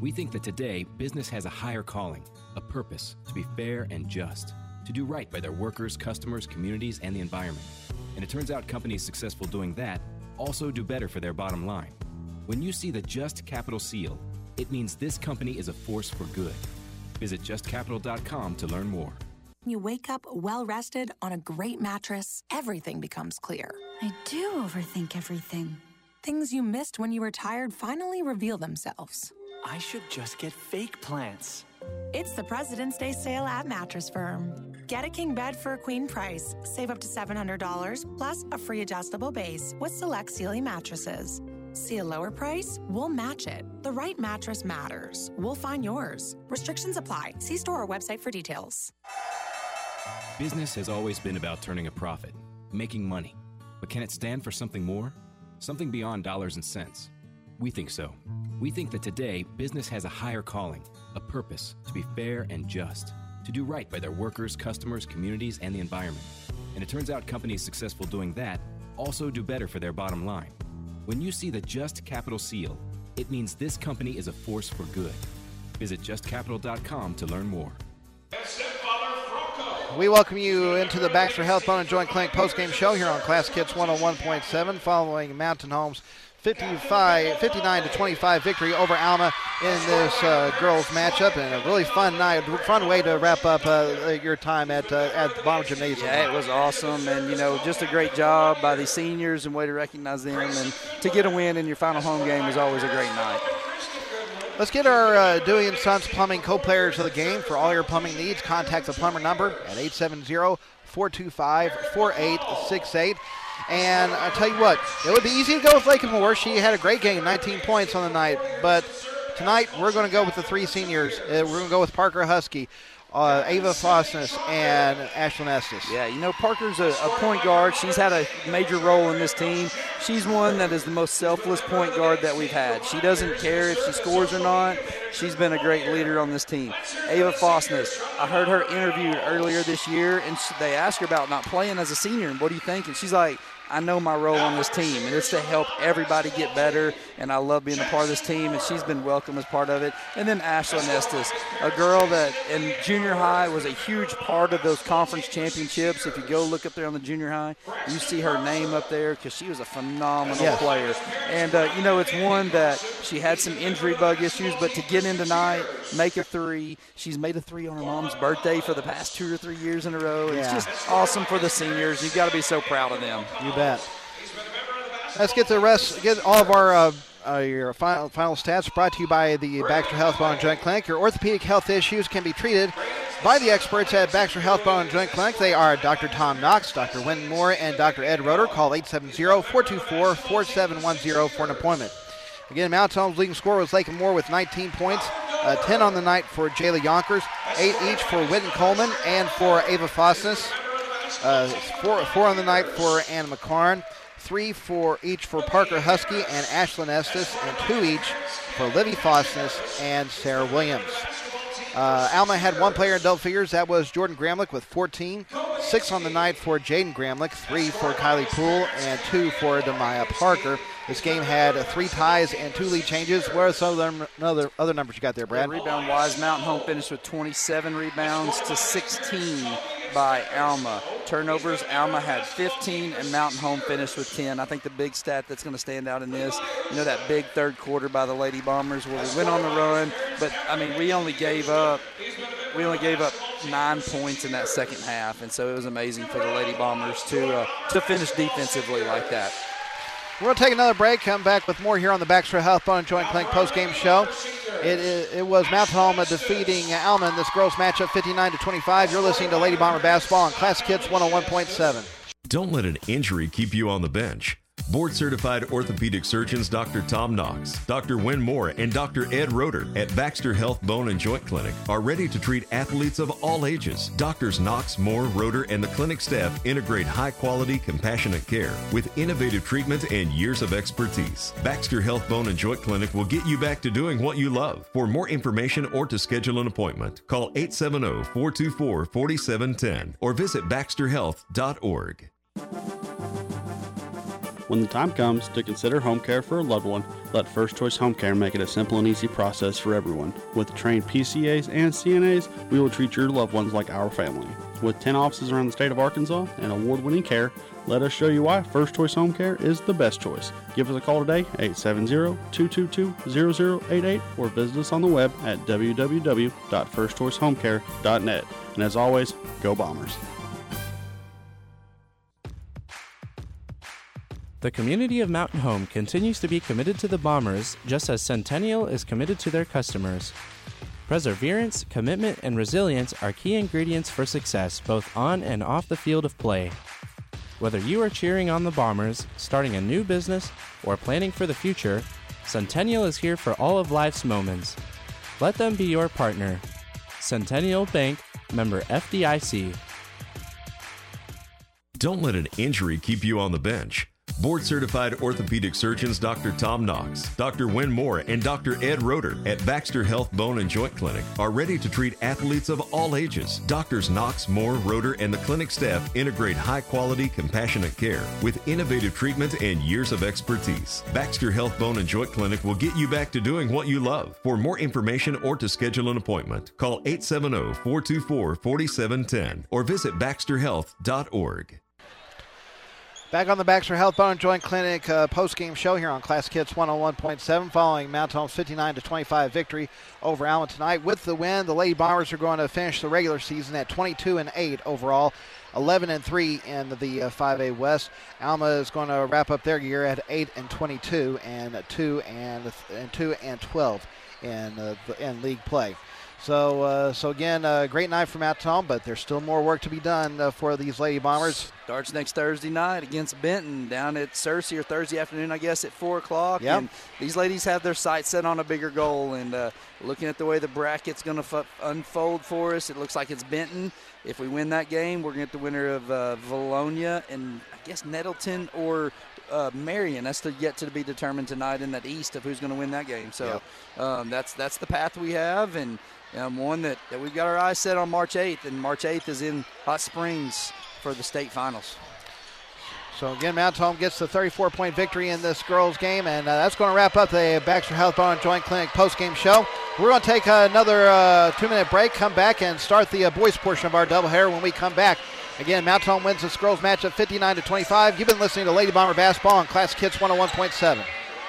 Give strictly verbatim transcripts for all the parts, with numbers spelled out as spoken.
We think that today, business has a higher calling, a purpose to be fair and just, to do right by their workers, customers, communities, and the environment. And it turns out companies successful doing that also do better for their bottom line. When you see the Just Capital seal, it means this company is a force for good. Visit just capital dot com to learn more. You wake up well-rested on a great mattress, everything becomes clear. I do overthink everything. Things you missed when you were tired finally reveal themselves. I should just get fake plants. It's the President's Day sale at Mattress Firm. Get a king bed for a queen price. Save up to seven hundred dollars, plus a free adjustable base with select Sealy mattresses. See a lower price? We'll match it. The right mattress matters. We'll find yours. Restrictions apply. See store or website for details. Business has always been about turning a profit, making money. But can it stand for something more? Something beyond dollars and cents? We think so. We think that today, business has a higher calling, a purpose to be fair and just, to do right by their workers, customers, communities, and the environment. And it turns out companies successful doing that also do better for their bottom line. When you see the Just Capital seal, it means this company is a force for good. Visit just capital dot com to learn more. We welcome you into the Baxter Health Bone and Joint Clinic postgame show here on Classic Hits one oh one point seven, following Mountain Home's fifty-five, fifty-nine to twenty-five victory over Alma in this uh, girls matchup, and a really fun night, fun way to wrap up uh, your time at uh, at the Bomber Gymnasium. Yeah, it was awesome, and you know, just a great job by the seniors and way to recognize them, and to get a win in your final home game is always a great night. Let's get our uh, Dewey and Sons Plumbing co-players of the game. For all your plumbing needs, contact the plumber number at eight seven zero, four two five, four eight six eight. And I tell you what, it would be easy to go with Lakin Moore. She had a great game, nineteen points on the night. But tonight, we're going to go with the three seniors. Uh, we're going to go with Parker Husky, uh, Ava Fosness, and Ashlyn Estes. Yeah, you know, Parker's a, a point guard. She's had a major role in this team. She's one that is the most selfless point guard that we've had. She doesn't care if she scores or not. She's been a great leader on this team. Ava Fosness, I heard her interviewed earlier this year, and she, they asked her about not playing as a senior, and what do you think? And she's like, I know my role on this team, and it's to help everybody get better, and I love being a part of this team, and she's been welcome as part of it. And then Ashlyn Estes, a girl that in junior high was a huge part of those conference championships. If you go look up there on the junior high, you see her name up there because she was a phenomenal yes. player. And, uh, you know, it's one that she had some injury bug issues, but to get in tonight, make a three. She's made a three on her mom's birthday for the past two or three years in a row. Yeah. It's just awesome for the seniors. You've got to be so proud of them. You bet. Let's get the rest, get all of our uh, uh, your final, final stats brought to you by the Baxter Health Bone and Joint Clinic. Your orthopedic health issues can be treated by the experts at Baxter Health Bone and Joint Clinic. They are Doctor Tom Knox, Doctor Wynn Moore, and Doctor Ed Roeder. Call eight seven zero, four two four, four seven one zero for an appointment. Again, Mount Home's leading scorer was Lakin Moore with nineteen points, uh, ten on the night for Jayla Yonkers, eight each for Whitten Coleman and for Ava Fosness, uh, four, four on the night for Anna McCarn, three for each for Parker Husky and Ashlyn Estes, and two each for Livy Fosness and Sarah Williams. Uh, Alma had one player in double figures. That was Jordan Gramlich with fourteen. Six on the night for Jaden Gramlich, three for Kylie Poole, and two for Demaya Parker. This game had uh, three ties and two lead changes. What are some other, other, other numbers you got there, Brad? Yeah, rebound-wise, Mountain Home finished with twenty-seven rebounds to sixteen by Alma. Turnovers, Alma had fifteen, and Mountain Home finished with ten. I think the big stat that's going to stand out in this, you know, that big third quarter by the Lady Bombers where we went on the run, but, I mean, we only gave up we only gave up nine points in that second half, and so it was amazing for the Lady Bombers to uh, to finish defensively like that. We're going to take another break, come back with more here on the Baxter Health Bone and Joint Clinic postgame show. It, it, it was Mountain Home defeating Alma in this girls matchup fifty-nine to twenty-five. You're listening to Lady Bomber Basketball on Classic Hits one oh one point seven. Don't let an injury keep you on the bench. Board-certified orthopedic surgeons Doctor Tom Knox, Doctor Wynn Moore, and Doctor Ed Roeder at Baxter Health Bone and Joint Clinic are ready to treat athletes of all ages. Doctors Knox, Moore, Roeder, and the clinic staff integrate high-quality, compassionate care with innovative treatment and years of expertise. Baxter Health Bone and Joint Clinic will get you back to doing what you love. For more information or to schedule an appointment, call eight seven zero, four two four, four seven one zero or visit baxter health dot org. When the time comes to consider home care for a loved one, let First Choice Home Care make it a simple and easy process for everyone. With trained P C As and C N As, we will treat your loved ones like our family. With ten offices around the state of Arkansas and award-winning care, let us show you why First Choice Home Care is the best choice. Give us a call today, eight seven zero, two two two, zero zero eight eight, or visit us on the web at w w w dot first choice home care dot net. And as always, go Bombers. The community of Mountain Home continues to be committed to the Bombers, just as Centennial is committed to their customers. Perseverance, commitment, and resilience are key ingredients for success both on and off the field of play. Whether you are cheering on the Bombers, starting a new business, or planning for the future, Centennial is here for all of life's moments. Let them be your partner. Centennial Bank, member F D I C. Don't let an injury keep you on the bench. Board-certified orthopedic surgeons Doctor Tom Knox, Doctor Wynn Moore, and Doctor Ed Roeder at Baxter Health Bone and Joint Clinic are ready to treat athletes of all ages. Doctors Knox, Moore, Roeder, and the clinic staff integrate high-quality, compassionate care with innovative treatment and years of expertise. Baxter Health Bone and Joint Clinic will get you back to doing what you love. For more information or to schedule an appointment, call eight seven zero, four two four, four seven one zero or visit baxter health dot org. Back on the Baxter Health Bone and Joint Clinic uh, post-game show here on Classic Hits one oh one point seven following Mount Home's fifty-nine to twenty-five victory over Alma tonight. With the win, the Lady Bombers are going to finish the regular season at twenty-two and eight overall, eleven and three in the uh, five A West. Alma is going to wrap up their year at eight and twenty-two and two and and two and twelve in uh, in league play. So, uh, so again, uh, great night for Mount Home, but there's still more work to be done uh, for these Lady Bombers. Starts next Thursday night against Benton down at Searcy, or Thursday afternoon, I guess, at four o'clock. Yep. And these ladies have their sights set on a bigger goal. And uh, looking at the way the bracket's going to f- unfold for us, it looks like it's Benton. If we win that game, we're going to get the winner of uh, Valonia and, I guess, Nettleton or uh, Marion. That's to, yet to be determined tonight in that East of who's going to win that game. So yep. um, that's that's the path we have. And Um, one that, that we've got our eyes set on March eighth, and March eighth is in Hot Springs for the state finals. So again, Mount Home gets the thirty-four point victory in this girls game, and uh, that's going to wrap up the Baxter Health Bone and Joint Clinic post-game show. We're going to take uh, another uh, two-minute break, come back, and start the uh, boys portion of our doubleheader when we come back. Again, Mount Home wins this girls match at fifty-nine to twenty-five. You've been listening to Lady Bomber Basketball on Classic Hits one oh one point seven.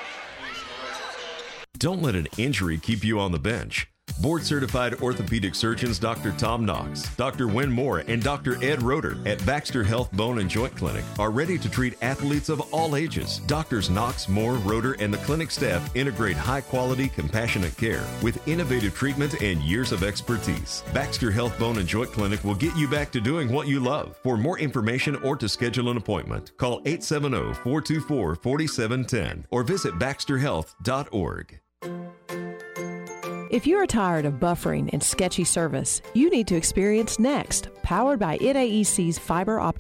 Don't let an injury keep you on the bench. Board-certified orthopedic surgeons Doctor Tom Knox, Doctor Wynn Moore, and Doctor Ed Roeder at Baxter Health Bone and Joint Clinic are ready to treat athletes of all ages. Doctors Knox, Moore, Roeder, and the clinic staff integrate high-quality, compassionate care with innovative treatment and years of expertise. Baxter Health Bone and Joint Clinic will get you back to doing what you love. For more information or to schedule an appointment, call eight seven zero, four two four, four seven one zero or visit baxter health dot org. If you are tired of buffering and sketchy service, you need to experience Next, powered by N A E C's fiber optic